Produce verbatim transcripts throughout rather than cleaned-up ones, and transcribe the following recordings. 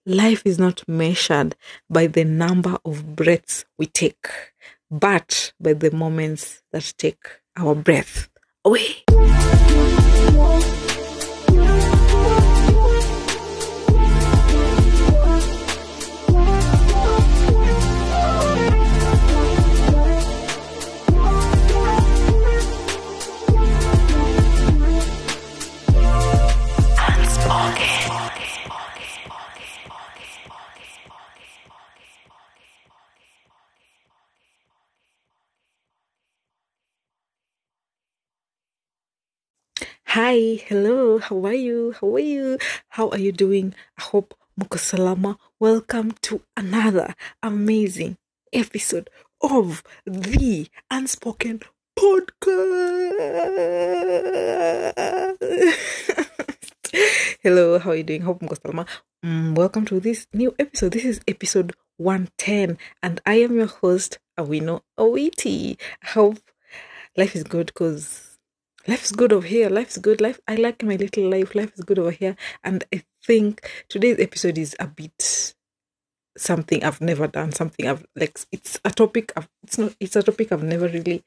life is not measured by the number of breaths we take, but by the moments that take our breath away. Hi, hello, how are you? How are you? How are you doing? I hope muko salama. Welcome to another amazing episode of the Unspoken Podcast. Hello, how are you doing? Hope muko salama. Mm, welcome to this new episode. This is episode one ten, and I am your host, Awino Owiti. I hope life is good because life's good over here. Life's good. Life. I like my little life. Life is good over here. And I think today's episode is a bit something I've never done. Something I've like. It's a topic. I've, it's not. It's a topic I've never really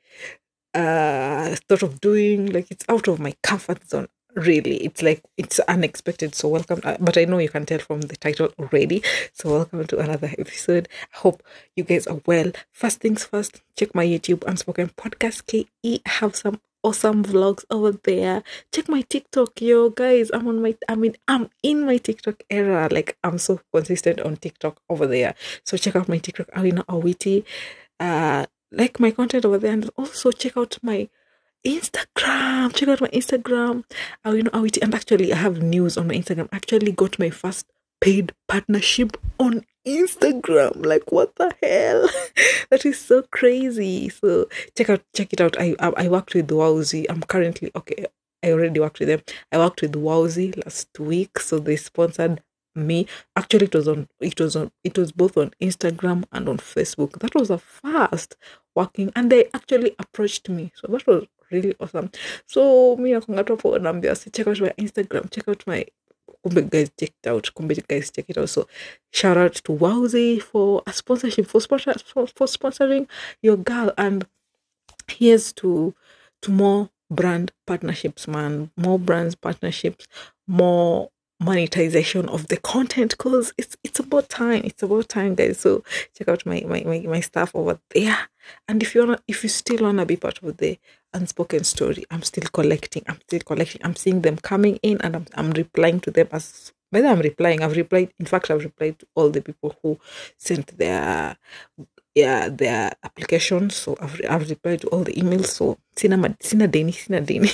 uh thought of doing. Like it's out of my comfort zone. Really, it's like it's unexpected. So welcome. Uh, but I know you can tell from the title already. So welcome to another episode. I hope you guys are well. First things first. Check my YouTube Unspoken Podcast K E. I have some awesome vlogs over there. Check my TikTok, yo guys. I'm on my I mean I'm in my TikTok era. Like I'm so consistent on TikTok over there. So check out my TikTok, Awino Owiti. Uh like my content over there, and also check out my Instagram. Check out my Instagram, Awino Owiti. And actually I have news on my Instagram. I actually got my first paid partnership on Instagram. Like what the hell? That is so crazy. So check out check it out. I I, I worked with Wowzy. I'm currently okay. I already worked with them. I worked with Wowzy last week, so they sponsored me. Actually, it was on. It was on. It was both on Instagram and on Facebook. That was a fast working, and they actually approached me. So that was really awesome. So me, for Nambia. Check out my Instagram. Check out my. Kumbe guys, check it out. Kumbe guys, check it out. So shout out to Wowzy for a sponsorship, for sponsor for, for sponsoring your girl. And here's to to more brand partnerships, man. More brands partnerships, more monetization of the content, because it's it's about time. It's about time, guys. So check out my my, my, my stuff over there. And if you wanna if you still wanna be part of the unspoken story, I'm still collecting. I'm still collecting. I'm seeing them coming in, and I'm I'm replying to them as whether I'm replying. I've replied. In fact, I've replied to all the people who sent their yeah their applications. So I've I've replied to all the emails. So sina mad- sina deni sina deni.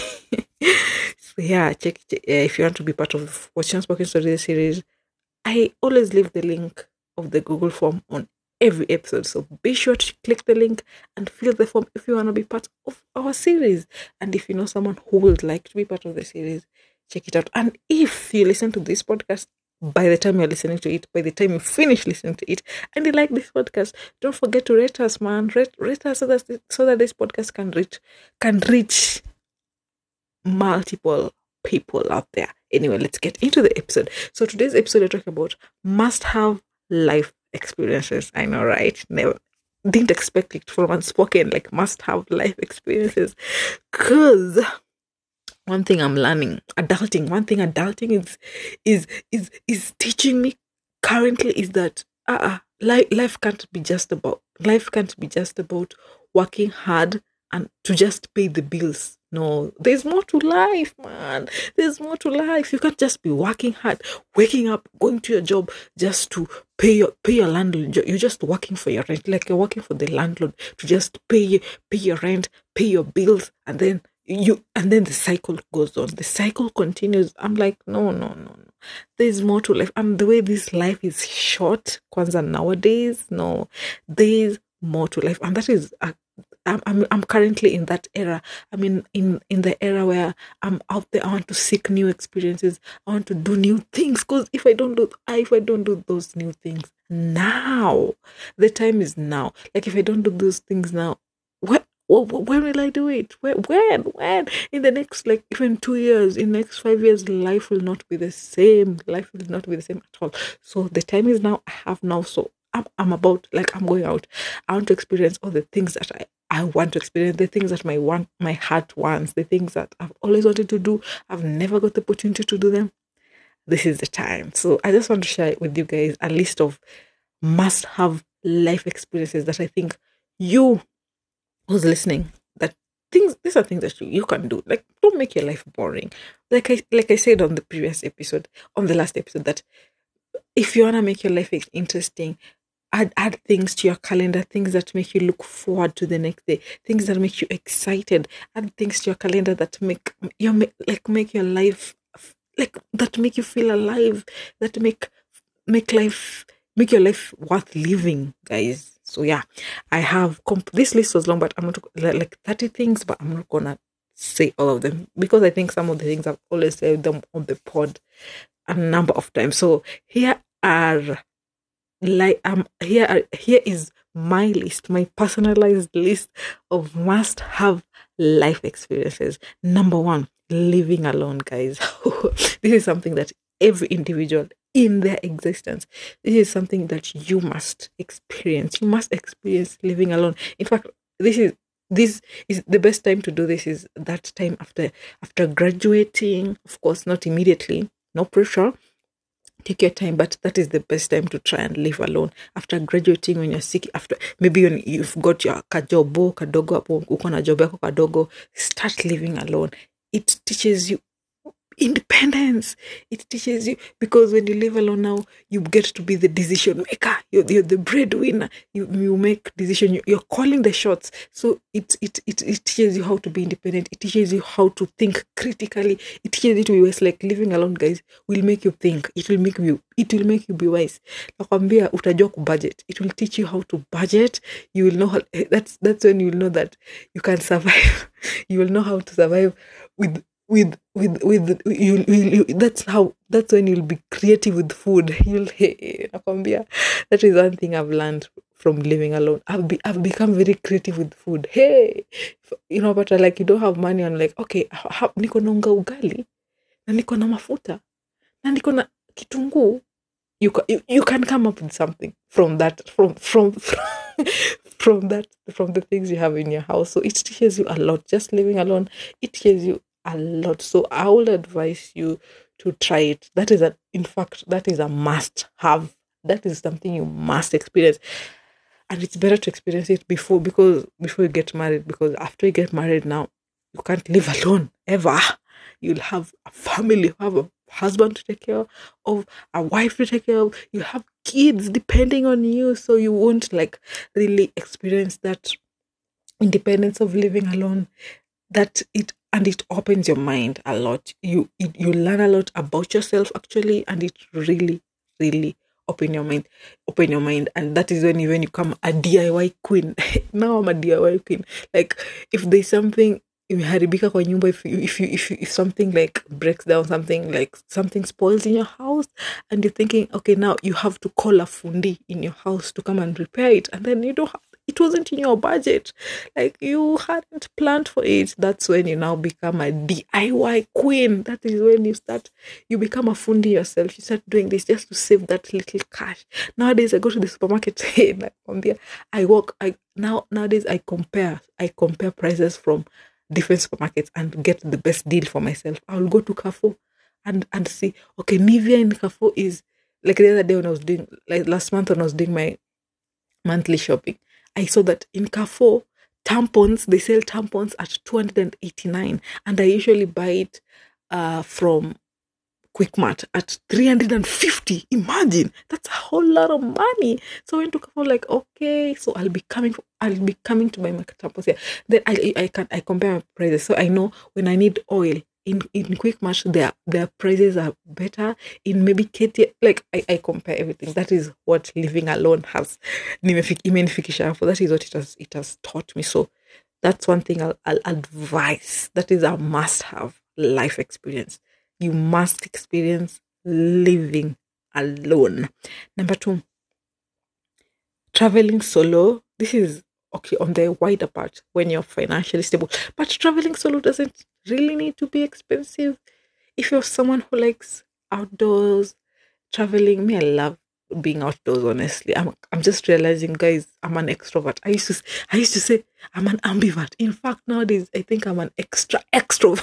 So yeah, check, check uh, if you want to be part of Watch Unspoken Story series. I always leave the link of the Google form on every episode. So be sure to click the link and fill the form if you want to be part of our series. And if you know someone who would like to be part of the series, check it out. And if you listen to this podcast, by the time you're listening to it, by the time you finish listening to it, and you like this podcast, don't forget to rate us, man. Rate, rate us so that so that this podcast can reach can reach multiple people out there. Anyway, let's get into the episode. So today's episode, we're talking about must-have life experiences. I know, right? Never didn't expect it from Unspoken, like must-have life experiences. Cause one thing I'm learning, adulting. One thing adulting is is is is teaching me currently is that uh, uh life life can't be just about life can't be just about working hard and to just pay the bills. No, there's more to life, man. There's more to life. You can't just be working hard, waking up, going to your job just to pay your pay your landlord. You're just working for your rent, like you're working for the landlord to just pay pay your rent, pay your bills, and then you and then the cycle goes on. The cycle continues. I'm like, no, no, no, no. There's more to life. And the way this life is short, kwanza nowadays, no, there's more to life, and that is a I'm, I'm I'm currently in that era. I mean, in in the era where I'm out there. I want to seek new experiences. I want to do new things. Because if I don't do, if I don't do those new things now, the time is now. Like if I don't do those things now, what when will I do it? When, when, when? In the next, like, even two years, in the next five years, life will not be the same. Life will not be the same at all. So the time is now. I have now. So I'm, I'm about, like, I'm going out. I want to experience all the things that I, I want to experience, the things that my want, my heart wants, the things that I've always wanted to do. I've never got the opportunity to do them. This is the time. So I just want to share with you guys a list of must-have life experiences that I think you who's listening, that things these are things that you, you can do. Like, don't make your life boring. Like I like I said on the previous episode, on the last episode, that if you wanna make your life interesting, add add things to your calendar, things that make you look forward to the next day, things that make you excited. Add things to your calendar that make your like make your life like that make you feel alive, that make make life make your life worth living, guys. So yeah, I have comp- this list was long, but I'm not like thirty things, but I'm not gonna say all of them because I think some of the things I've always said them on the pod a number of times. So here are like um here are here is my list, my personalized list of must have life experiences. Number one, living alone, guys. This is something that every individual in their existence, this is something that you must experience. You must experience living alone. In fact, this is this is the best time to do this is that time after after graduating. Of course, not immediately, no pressure. Take your time, but that is the best time to try and live alone. After graduating, when you're sick, after maybe when you've got your kajobo, kadogo, hapo uko na job yako kadogo, start living alone. It teaches you independence. It teaches you, because when you live alone now, you get to be the decision maker. You're, you're the breadwinner. You you make decision. You, you're calling the shots. So it, it it it teaches you how to be independent. It teaches you how to think critically. It teaches you to be wise. Like, living alone, guys, will make you think. It will make you. It will make you be wise. Nakwambia utajua kubudget. It will teach you how to budget. You will know how. That's that's when you will know that you can survive. You will know how to survive with. With with with you, you, you that's how that's when you'll be creative with food. You'll hey, nakwambia, that is one thing I've learned from living alone. I've be, I've become very creative with food. Hey, you know, but like, you don't have money. I'm like, okay, ha, niko na unga ugali na niko na mafuta na niko na kitunguu. You can you, you can come up with something from that from from from that from the things you have in your house. So it teaches you a lot. Just living alone, it teaches you a lot. So I would advise you to try it. That is a, in fact, that is a must have. That is something you must experience. And it's better to experience it before, because before you get married, because after you get married now, you can't live alone ever. You'll have a family, you have a husband to take care of, a wife to take care of, you have kids depending on you. So you won't like really experience that independence of living alone. That it and it opens your mind a lot. You it, you learn a lot about yourself actually, and it really really open your mind, open your mind, and that is when you when you become a D I Y queen. Now I'm a D I Y queen. Like, if there's something imeharibika kwa nyumba, if you, if you if you, if something like breaks down, something like something spoils in your house, and you're thinking, okay, now you have to call a fundi in your house to come and repair it, and then you don't have, it wasn't in your budget, like you hadn't planned for it. That's when you now become a D I Y queen. That is when you start, you become a fundi yourself. You start doing this just to save that little cash. Nowadays, I go to the supermarket and I walk. I now nowadays I compare. I compare prices from different supermarkets and get the best deal for myself. I'll go to Carrefour and and see. Okay, Nivea in Carrefour is like the other day when I was doing like last month when I was doing my monthly shopping. I saw that in Carrefour, tampons, they sell tampons at two hundred eighty-nine, and I usually buy it uh, from Quickmart at three hundred fifty. Imagine, that's a whole lot of money. So I went to Carrefour, like, okay, so I'll be coming, I'll be coming to buy my tampons here. Then I, I can, I compare my prices, so I know when I need oil. In in Quickmart, their their prices are better. In maybe Katie, like I, I compare everything. That is what living alone has. Imenifikisha hapo. That is what it has it has taught me. So that's one thing I'll, I'll advise. That is a must-have life experience. You must experience living alone. Number two, traveling solo. This is okay, on the wider part, when you're financially stable. But traveling solo doesn't really need to be expensive. If you're someone who likes outdoors, traveling, me, I love being outdoors, honestly. I'm I'm just realizing, guys, I'm an extrovert. I used to s- I used to say I'm an ambivert. In fact, nowadays I think I'm an extra extrovert.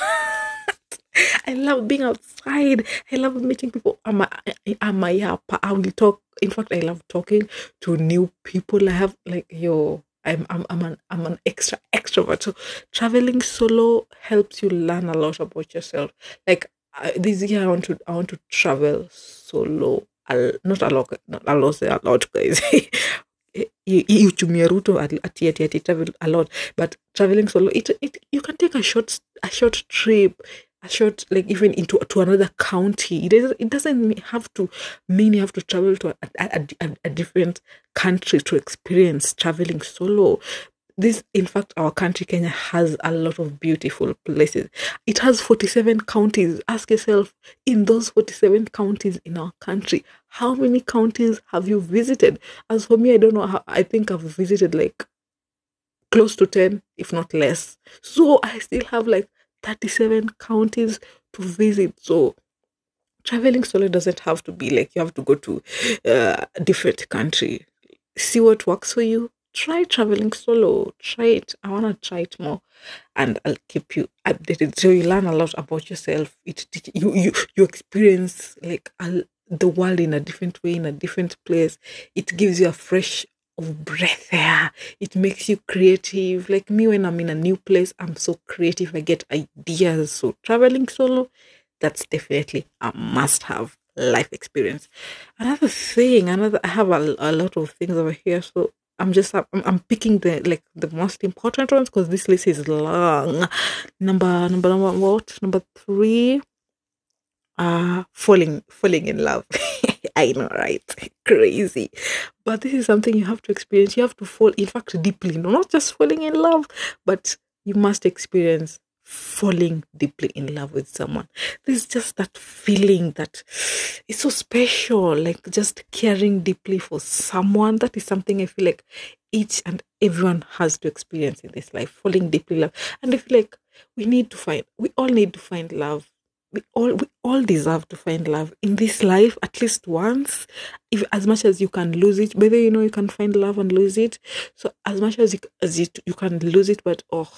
I love being outside. I love meeting people. I'm a, I'm a yapper. I will talk. In fact, I love talking to new people. I have like yo. I'm I'm I'm an I'm an extra extrovert. So traveling solo helps you learn a lot about yourself. Like I, this year, I want to I want to travel solo. Al- not a lot. Not a lot. Say a lot, guys. you, you tumia ruto ati ati ati ati travel a lot, but traveling solo, it, it you can take a short a short trip, a short, like even into to another county. It doesn't, it doesn't have to mean you have to travel to a, a, a, a different country to experience traveling solo. This, in fact, our country, Kenya, has a lot of beautiful places. It has forty-seven counties. Ask yourself, in those forty-seven counties in our country, how many counties have you visited? As for me, I don't know how, I think I've visited like close to ten, if not less. So I still have like thirty-seven counties to visit. So traveling solo doesn't have to be like you have to go to uh, a different country. See what works for you. Try traveling solo. Try it. I want to try it more, and I'll keep you updated. So you learn a lot about yourself. It, it you you you experience like a, the world in a different way, in a different place. It gives you a fresh of breath air. It makes you creative. Like me, when I'm in a new place, I'm so creative. I get ideas. So traveling solo, that's definitely a must-have life experience. Another thing, another I have a, a lot of things over here, so I'm just I'm, I'm picking the like the most important ones because this list is long. Number number number what? Number three. Uh falling falling in love. I know, right? Crazy. But this is something you have to experience. You have to fall, in fact, deeply. No, not just falling in love, but you must experience falling deeply in love with someone. There's just that feeling that it's so special, like just caring deeply for someone. That is something I feel like each and everyone has to experience in this life, falling deeply in love. And I feel like we need to find, we all need to find love. We all we all deserve to find love in this life at least once, if as much as you can lose it. Whether you know you can find love and lose it, so as much as you as you, you can lose it, but oh,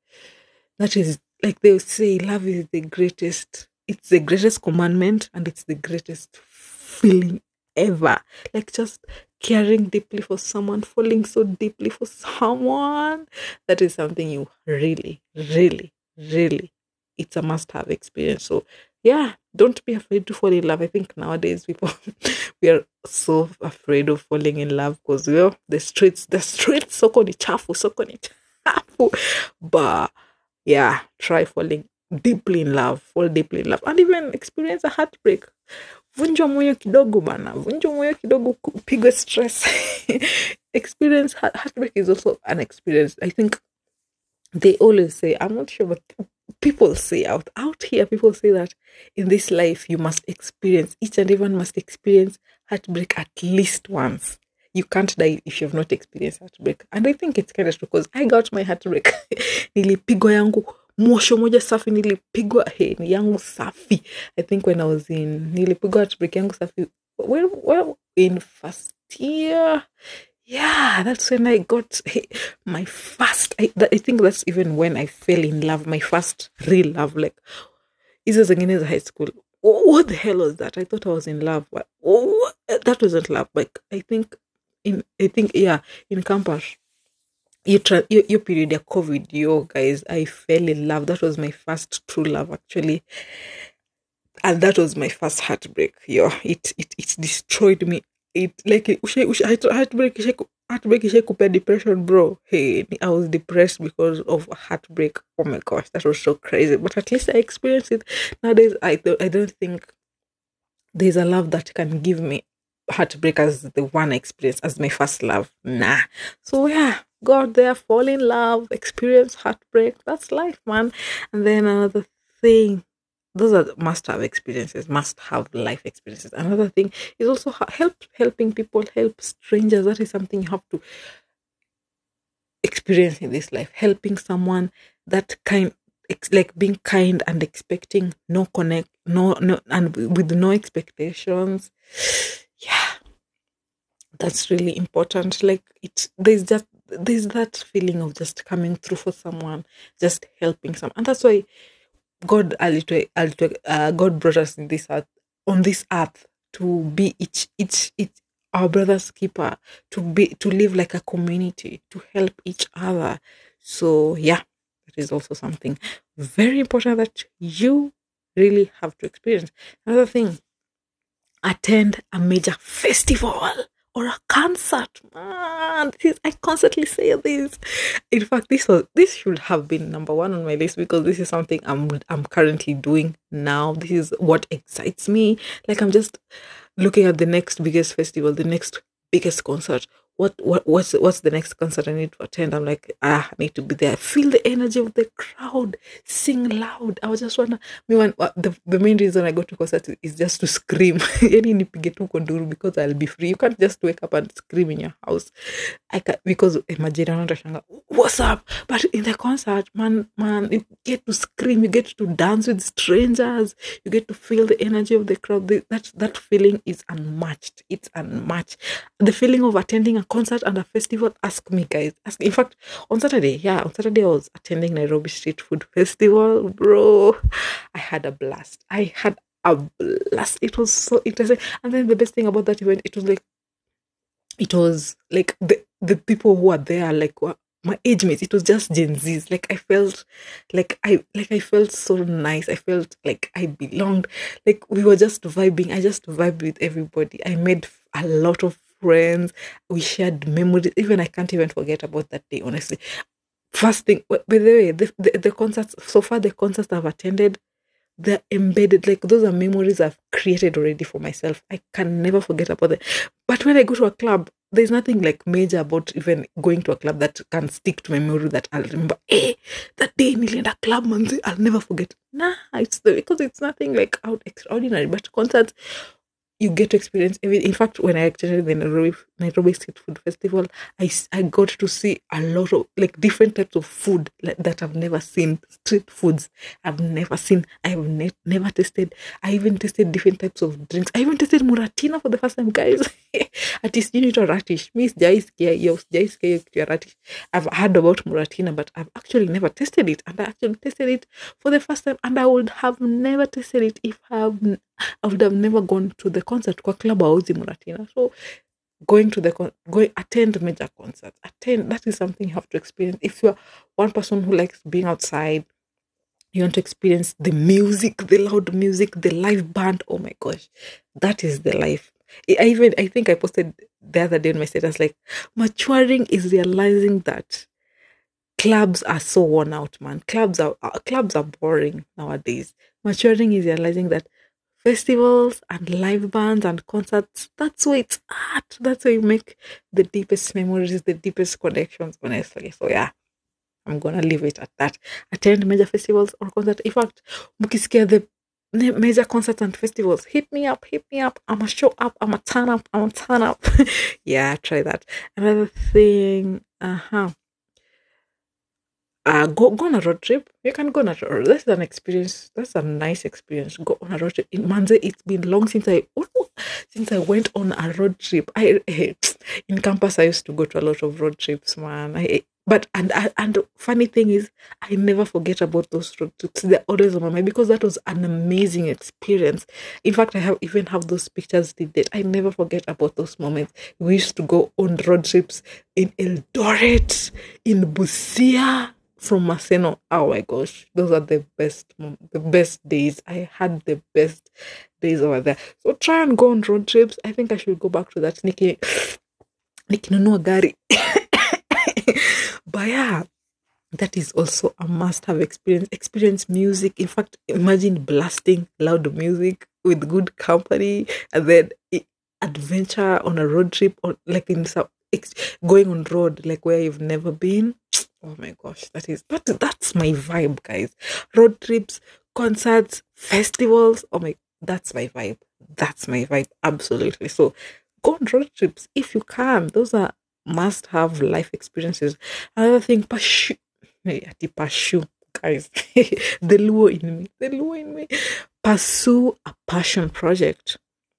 that is like they say, love is the greatest. It's the greatest commandment, and it's the greatest feeling ever. Like just caring deeply for someone, falling so deeply for someone. That is something you really, really, really. It's a must-have experience. So yeah, don't be afraid to fall in love. I think nowadays people we are so afraid of falling in love because well, the streets, the streets, soko ni chafu, soko ni chafu. But yeah, try falling deeply in love, fall deeply in love, and even experience a heartbreak. Vunjwa moyo kidogo bana, vunjwa moyo kidogo, pigwe stress. Experience heartbreak is also an experience. I think they always say, I'm not sure, but people say out out here, people say that in this life you must experience, each and everyone must experience heartbreak at least once. You can't die if you've not experienced heartbreak. And I think it's kind of true because I got my heartbreak. Nilipigwa yangu mwosho moja safi, nilipigwa he ni yangu safi. I think when I was in nilipigwa heartbreak yangu safi. Well, well, in first year, yeah, that's when I got my first. I, I think that's even when I fell in love, my first real love. Like, hizo zingine za high school. Oh, what the hell was that? I thought I was in love, but oh, that wasn't love. Like, I think in, I think yeah, in campus, you tra- your, your period of COVID, yo guys, I fell in love. That was my first true love, actually, and that was my first heartbreak. Yo, it it it destroyed me. It like it, ushe, ushe, heart- heartbreak, ushe- heartbreak, ushe kupe depression, bro. Hey, I was depressed because of heartbreak. Oh my gosh, that was so crazy. But at least I experienced it. Nowadays, I don't, I don't think there's a love that can give me heartbreak as the one I experienced as my first love. Nah. So yeah, go out there, fall in love, experience heartbreak. That's life, man. And then another thing, those are must have experiences, must have life experiences. Another thing is also ha- help helping people, help strangers. That is something you have to experience in this life, helping someone, that kind, ex- like being kind and expecting no connect, no, no, and with no expectations. Yeah, that's really important. Like it's there's just there's that feeling of just coming through for someone, just helping someone, and that's why God, a little, a little, uh, God brought us in this earth, on this earth, to be each, each, each, our brother's keeper, to be, to live like a community, to help each other. So yeah, that is also something very important that you really have to experience. Another thing, attend a major festival or a concert. Man, this is, I constantly say this. In fact, this was this should have been number one on my list because this is something I'm I'm currently doing now. This is what excites me. Like I'm just looking at the next biggest festival, the next biggest concert. What what what's what's the next concert I need to attend? I'm like, ah, I need to be there. Feel the energy of the crowd. Sing loud. I was just wanna me one uh, the, the main reason I go to concerts is just to scream. Yani nipige tu konduru because I'll be free. You can't just wake up and scream in your house. I can because imagine another what's up? But in the concert, man, man, you get to scream, you get to dance with strangers, you get to feel the energy of the crowd. The- That that feeling is unmatched. It's unmatched. The feeling of attending a concert and a festival. Ask me, guys. Ask. In fact, on Saturday, yeah, on Saturday I was attending Nairobi Street Food Festival, bro. I had a blast. I had a blast. It was so interesting. And then the best thing about that event, it was like it was like the the people who were there like were my age mates. It was just Gen Zs. Like I felt like I like I felt so nice. I felt like I belonged. Like we were just vibing. I just vibed with everybody. I made a lot of friends. We shared memories. Even I can't even forget about that day, honestly. First thing, by the way, the, the, the concerts, so far the concerts I've attended, they're embedded. Like those are memories I've created already for myself. I can never forget about it. But when I go to a club, there's nothing like major about even going to a club that can stick to my memory that I'll remember. Hey, that day in a club, man, I'll never forget. Nah, it's the, because it's nothing like out extraordinary. But concerts, you get to experience everything. In fact, when I attended the Nairobi, Nairobi Street Food Festival, I, s- I got to see a lot of like different types of food like, that I've never seen. Street foods I've never seen. I've ne- never tasted. I even tasted different types of drinks. I even tasted Muratina for the first time, guys. At least you need a radish. Miss Jais Jais radish. I've heard about Muratina, but I've actually never tasted it. And I actually tasted it for the first time. And I would have never tasted it if I have I would have never gone to the concert kwa club auzi Muratina. So going to the con- going attend major concerts. Attend that is something you have to experience. If you're one person who likes being outside, you want to experience the music, the loud music, the live band. Oh my gosh, that is the life. I I even I think I posted the other day on my status like maturing is realizing that clubs are so worn out, man. Clubs are uh, clubs are boring nowadays. Maturing is realizing that festivals and live bands and concerts, that's where it's at. That's where you make the deepest memories, the deepest connections, honestly. So yeah, I'm gonna leave it at that. Attend major festivals or concerts. In fact, mukisikia the ne- major concerts and festivals, hit me up, hit me up. I'm a show up, I'm a turn up, I'm a turn up. Yeah, try that. Another thing, uh-huh. Uh, go go on a road trip. You can go on a road. That's an experience. That's a nice experience. Go on a road trip. In Manze, it's been long since I since I went on a road trip. I in campus I used to go to a lot of road trips, man. I but and and and the funny thing is, I never forget about those road trips. They're always on my mind because that was an amazing experience. In fact, I have even have those pictures till date. I never forget about those moments. We used to go on road trips in Eldoret, in Busia, from Maseno. Oh my gosh, those are the best, mom- the best days. I had the best days over there. So try and go on road trips. I think I should go back to that. Nikki, nikinunua gari. But yeah, that is also a must-have experience. Experience music. In fact, imagine blasting loud music with good company, and then i- adventure on a road trip, or like in some ex- going on road like where you've never been. Oh my gosh, that is that. That's my vibe, guys. Road trips, concerts, festivals. Oh my, that's my vibe. That's my vibe. Absolutely. So go on road trips if you can. Those are must have life experiences. Another thing, pursue. Yeah, the pursue, guys. The lure in me, the lure in me. Pursue a passion project.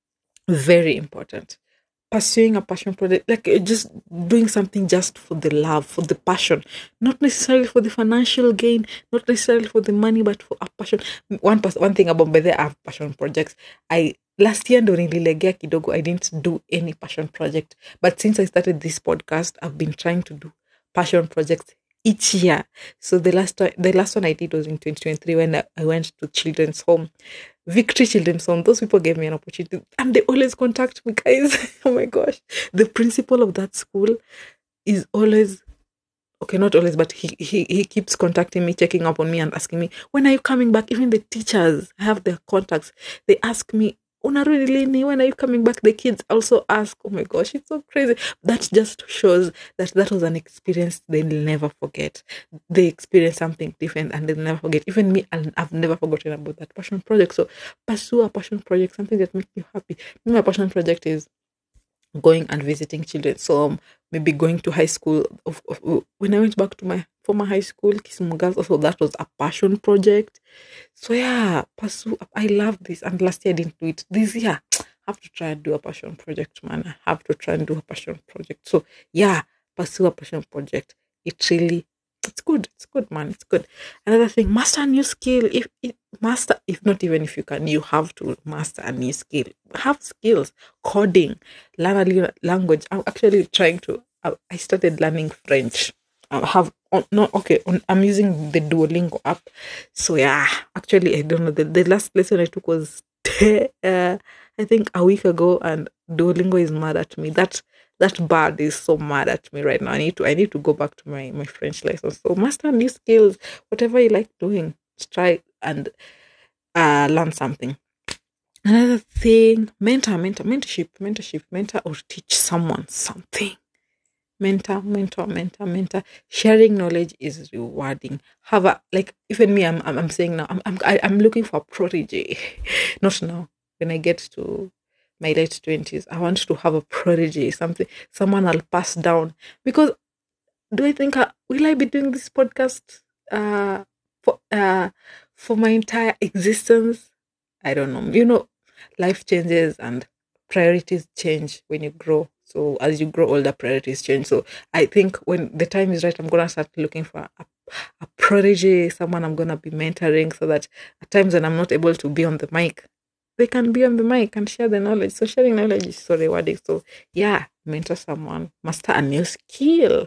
Very important. Pursuing a passion project, like uh, just doing something just for the love, for the passion, not necessarily for the financial gain, not necessarily for the money, but for a passion. One pers- one thing about by the I have passion projects. I last year ndo nililegea kidogo. I didn't do any passion project, but since I started this podcast, I've been trying to do passion projects each year. So the last time, the last one I did was in twenty twenty-three when I, I went to children's home. Victory Children's Home. Those people gave me an opportunity and they always contact me, guys. Oh my gosh. The principal of that school is always, okay, not always, but he, he, he keeps contacting me, checking up on me and asking me, when are you coming back? Even the teachers have their contacts. They ask me, unarudi lini, when are you coming back? The kids also ask. Oh my gosh, it's so crazy. That just shows that that was an experience they'll never forget. They experience something different and they'll never forget. Even me, and I've never forgotten about that passion project. So pursue a passion project, something that makes you happy. My passion project is going and visiting children. So um, maybe going to high school. Of, of, when I went back to my former high school, Kisumu Girls, also that was a passion project. So yeah, pursue. I love this. And last year I didn't do it. This year, I have to try and do a passion project, man. I have to try and do a passion project. So yeah, pursue a passion project. It really, it's good. It's good, man. It's good. Another thing, master a new skill. If, if master, if not even if you can, you have to master a new skill. Have skills, coding, learn a new language. I'm actually trying to. I I started learning French. I have on, no okay. On, I'm using the Duolingo app. So yeah, actually I don't know. The, the last lesson I took was uh, I think a week ago, and Duolingo is mad at me. That that bird is so mad at me right now. I need to I need to go back to my my French lessons. So master new skills, whatever you like doing, just try and uh learn something. Another thing, mentor, mentor, mentorship, mentorship, mentor or teach someone something. Mentor, mentor, mentor, mentor. Sharing knowledge is rewarding. Have a like even me, I'm I'm, I'm saying now, I'm I'm I- I'm looking for a protege. Not now. When I get to my late twenties, I want to have a protege, something someone I'll pass down. Because do I think I, will I be doing this podcast uh for uh for my entire existence? I don't know. You know, life changes and priorities change when you grow. So as you grow older, priorities change. So I think when the time is right, I'm gonna start looking for a, a protege, someone I'm gonna be mentoring, so that at times when I'm not able to be on the mic, they can be on the mic and share the knowledge. So sharing knowledge is so rewarding. So yeah, mentor someone, master a new skill.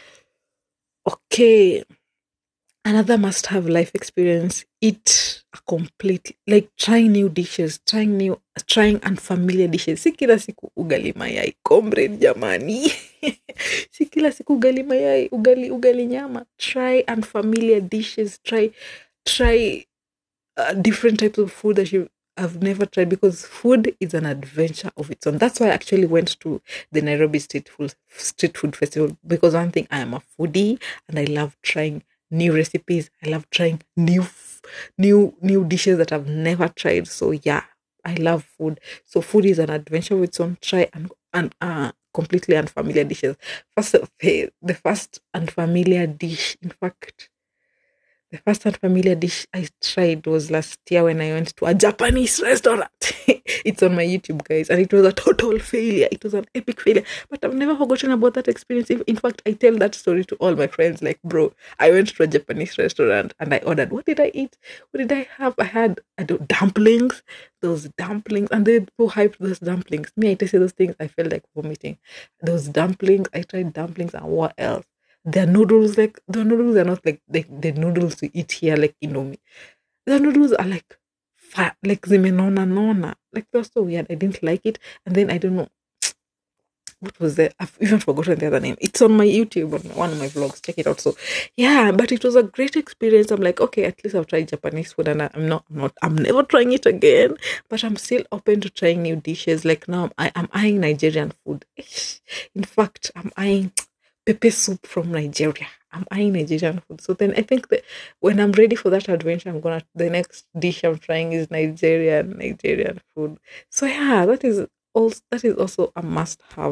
Okay, another must have life experience. Eat a complete, like trying new dishes, trying new, trying unfamiliar dishes. Si kila siku ugali mayai, comrade jamani. Si kila siku ugali mayai, ugali, ugali nyama. Try unfamiliar dishes, try, try uh, different types of food that you have never tried, because food is an adventure of its own. That's why I actually went to the Nairobi Street Food Street Food Festival, because one thing, I am a foodie and I love trying new recipes. I love trying new f- new new dishes that I've never tried. So yeah, I love food. So food is an adventure of its own. Try and and uh completely unfamiliar dishes. First, the, the first unfamiliar dish, in fact, the first unfamiliar dish I tried was last year when I went to a Japanese restaurant. It's on my YouTube, guys, and it was a total failure. It was an epic failure. But I've never forgotten about that experience. If- In fact, I tell that story to all my friends. Like, bro, I went to a Japanese restaurant and I ordered. What did I eat? What did I have? I had I don't, dumplings. Those dumplings, and they so hyped those dumplings. Me, I tasted those things. I felt like vomiting. Those dumplings. I tried dumplings, and what else? Their noodles, like the noodles are not like the, the noodles we eat here, like Indomie. The noodles are like fat, like zimenona nona. Like they're so weird. I didn't like it. And then I don't know what was there. I've even forgotten the other name. It's on my YouTube, on one of my vlogs. Check it out. So yeah, but it was a great experience. I'm like, okay, at least I've tried Japanese food, and I, I'm not, I'm not, I'm never trying it again. But I'm still open to trying new dishes. Like now, I am eyeing Nigerian food. In fact, I'm eyeing pepper soup from Nigeria. I'm eyeing Nigerian food. So then I think that when I'm ready for that adventure, I'm gonna the next dish I'm trying is Nigerian Nigerian food. So yeah, that is also that is also a must have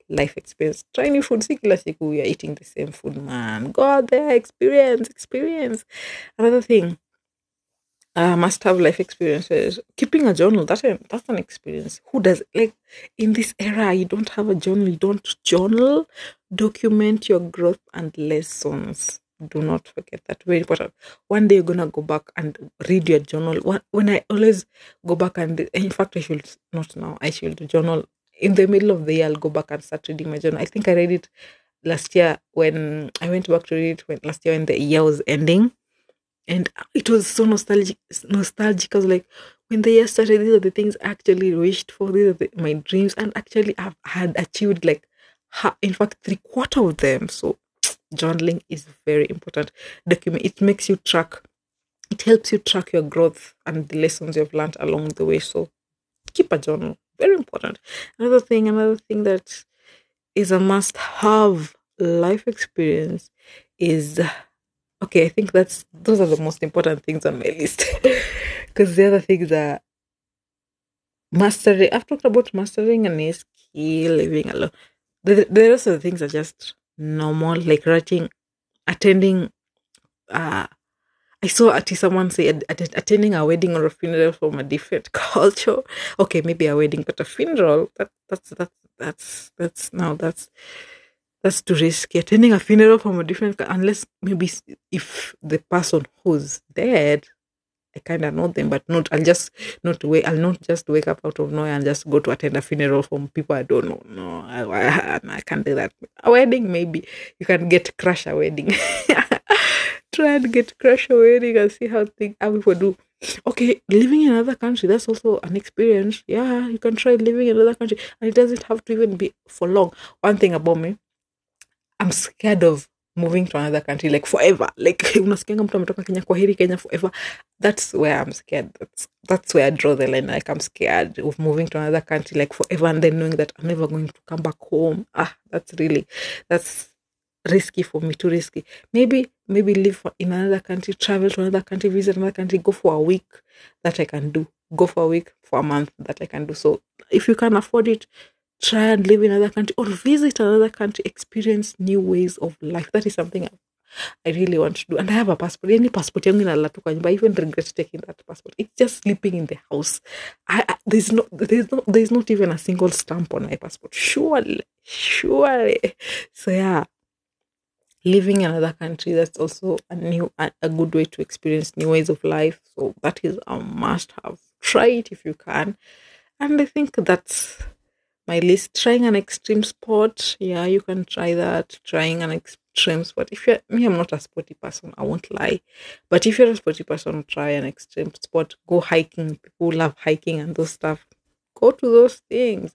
life experience. Try new food. See kila siku we are eating the same food, man. Go out there, experience, experience. Another thing, uh, must have life experiences. Keeping a journal, that's an that's an experience. Who does, like, in this era? You don't have a journal. You don't journal. Document your growth and lessons. Do not forget that. Very important. One day you're gonna go back and read your journal. One, when I always go back and, in fact, I should not now. I should journal in the middle of the year. I'll go back and start reading my journal. I think I read it last year when I went back to read it when last year when the year was ending. And it was so nostalgic. Nostalgic. I was like, when the year started, these are the things I actually wished for. These are the, my dreams, and actually, I've had achieved like, ha, in fact, three quarter of them. So, journaling is very important. Document. It makes you track. It helps you track your growth and the lessons you've learned along the way. So, keep a journal. Very important. Another thing. Another thing that is a must-have life experience is. Okay, I think that's those are the most important things on my list. Because the other things are mastering. I've talked about mastering a new skill, living alone. The, the rest of the things are just normal, like writing, attending. Uh, I saw at someone say att- att- attending a wedding or a funeral from a different culture. Okay, maybe a wedding, but a funeral. That that's that's that's that's now that's. That's too risky. Attending a funeral from a different, unless maybe if the person who's dead, I kind of know them, but not. I'll just not wait. I'll not just wake up out of nowhere and just go to attend a funeral from people I don't know. No, I, I, I can't do that. A wedding, maybe you can get crash a wedding. Try and get crash a wedding and see how things how people do. Okay, living in another country, that's also an experience. Yeah, you can try living in another country, and it doesn't have to even be for long. One thing about me, I'm scared of moving to another country like forever. Like unasikianga mtu ametoka Kenya kwa heri Kenya forever. That's where I'm scared. That's that's where I draw the line. Like I'm scared of moving to another country like forever and then knowing that I'm never going to come back home. Ah, that's really that's risky for me. Too risky. Maybe maybe live for, in another country, travel to another country, visit another country, go for a week. That I can do. Go for a week, for a month. That I can do. So if you can afford it, try and live in another country or visit another country, experience new ways of life. That is something I really want to do. And I have a passport. Any passport yangu inalala tu kwa nyumba. I even regret taking that passport. It's just sleeping in the house. I, I there's no there's no there's not even a single stamp on my passport. Surely, surely. So yeah, living in another country, that's also a new a, a good way to experience new ways of life. So that is a must have. Try it if you can. And I think that's my list. Trying an extreme sport, yeah, you can try that. Trying an extreme sport. If you're me, I'm not a sporty person, I won't lie. But if you're a sporty person, try an extreme sport. Go hiking. People love hiking and those stuff. Go to those things.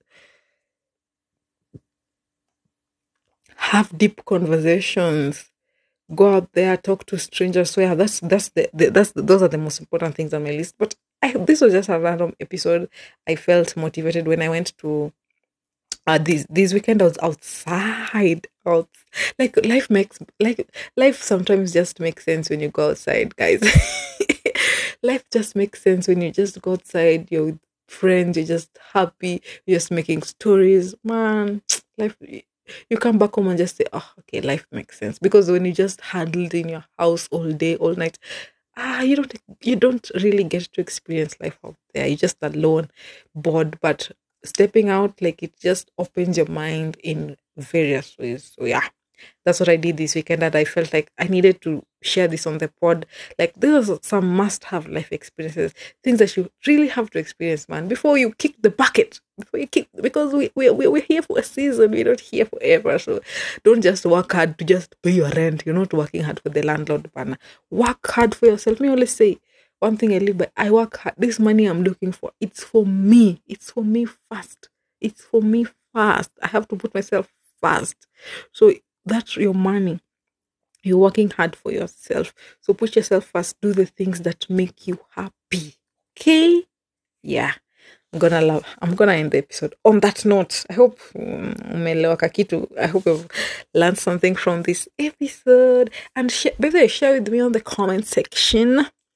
Have deep conversations. Go out there, talk to strangers. So yeah, that's that's the, the that's the, those are the most important things on my list. But I this was just a random episode. I felt motivated when I went to uh this this weekend. I was outside. Out like life makes like life sometimes just makes sense when you go outside, guys. Life just makes sense when you just go outside. You're with friends. You're just happy. You're just making stories, man. Life. You come back home and just say, "Oh, okay, life makes sense." Because when you just huddled in your house all day, all night, ah, you don't you don't really get to experience life out there. You're just alone, bored. But stepping out, like it just opens your mind in various ways. So yeah, that's what I did this weekend, and I felt like I needed to share this on the pod. Like these are some must-have life experiences, things that you really have to experience, man, before you kick the bucket. Before you kick, because we we we we're here for a season. We're not here forever. So don't just work hard to just pay your rent. You're not working hard for the landlord, partner. Work hard for yourself. Me always say one thing I live by. I work hard. This money I'm looking for, it's for me. It's for me first. It's for me first. I have to put myself first. So that's your money. You're working hard for yourself. So put yourself first. Do the things that make you happy. Okay? Yeah. I'm gonna love I'm gonna end the episode on that note. I hope um, umeelewa kakitu. I hope you've learned something from this episode. And sh- by the way, share with me on the comment section.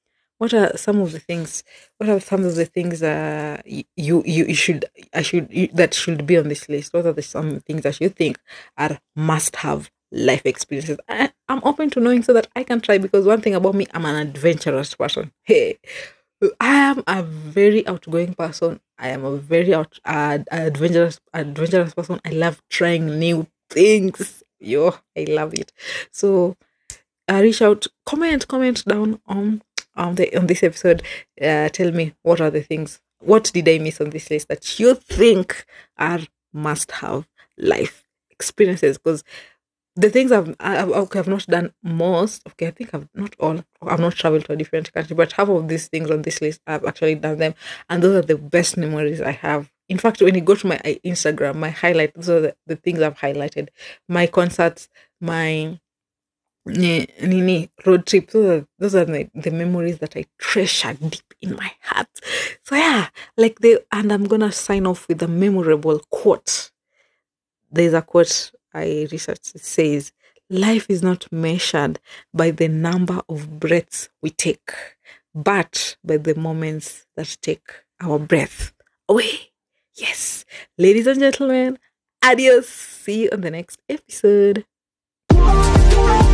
what are some of the things? What are some of the things uh y- you you, you should I should you, that should be on this list? What are the some things that you think are must have life experiences? I, I'm open to knowing so that I can try, because one thing about me, I'm an adventurous person. Hey, I am a very outgoing person. I am a very out, uh, adventurous adventurous person. I love trying new things. Yo, I love it. So uh, reach out, comment, comment down on on the on this episode. Uh, tell me, what are the things? What did I miss on this list that you think are must have life experiences? Because the things I've, I've okay, I've not done most. Okay, I think I've not all. I've not traveled to a different country, but half of these things on this list, I've actually done them, and those are the best memories I have. In fact, when you go to my uh, Instagram, my highlight, those are the, the things I've highlighted. My concerts, my Ni- Nini road trip. Those are, those are the, the memories that I treasure deep in my heart. So yeah, like they, and I'm gonna sign off with a memorable quote. There's a quote I researched. It says, "Life is not measured by the number of breaths we take, but by the moments that take our breath away." Yes, ladies and gentlemen, adios. See you on the next episode.